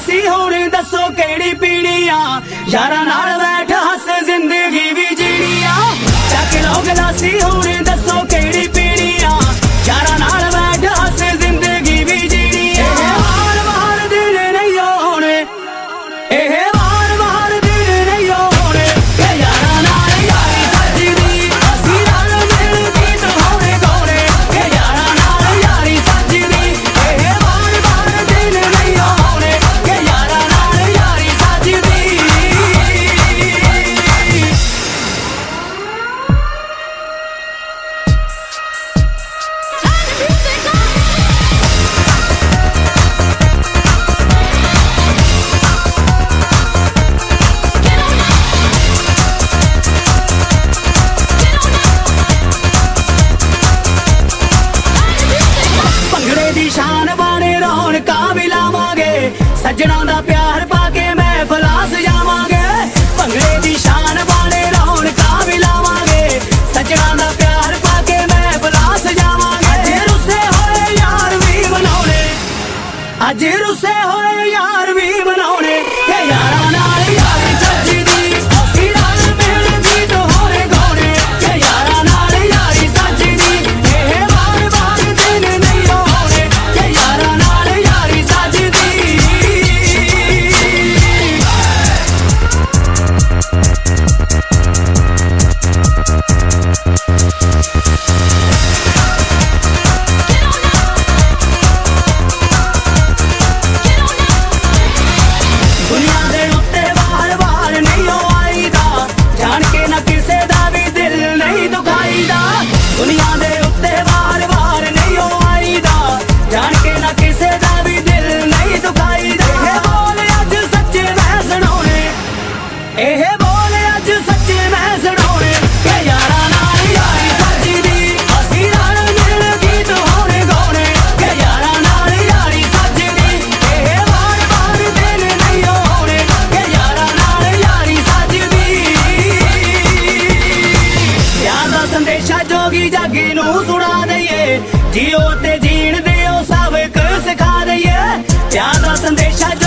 गलासी होने दसो केड़ी पीड़िया यारा नाल बैठ हस जिंदगी भी जीड़िया चक लो गलासी होने दसो केड़ी पीड़िया यारा नाल बैठ हस जिंदगी भी जीड़िया बार बार दिन नहीं होने बार बार दिन नहीं होने यारा नाल यारी सजदी असी रल मिल गीत होने गौने यारा नाल यारी सजदी बार बार दिन नहीं होने यारा नाल यारी सजदी शान बाने रौनका भी लावांगे सज्जणा दा प्यार पाके महफिल सजावांगे भंगड़े दी शान बाने रौनका भी लावांगे सज्जणा दा प्यार पाके महफिल सजावांगे अज रुसे होए यार भी बनाउने अज रुसे होए यार भी बनाउने यारा नाल यारी सजदी असी रल मिल गीत होने गौने यारा नाल यारी सजदी बार बार दिन नहीं यारा नाल यारी सजदी दुनिया दे उत्ते बार बार नहीं आईदा जान के ना किसे दा भी दिल नहीं दुखाईदा दुनिया दे उत्ते बार बार नहीं आईदा जान के ना किसे दा भी दिल नहीं दुखाईदा बोल अज सच्चे मैं सुनाउने बोल अज सच्चे मैं सुनाउने यारा नाल यारी सजदी असी रल मिल गीत होने गौने यारा नाल यारी सजदी बार बार दिन नहीं होने यारा नाल यारी सजदी प्यार दा संदेशा जोगी जागी नू सुना दईए जियो ते जीण दिओ सबक सिखा दईए प्यार दा संदेशा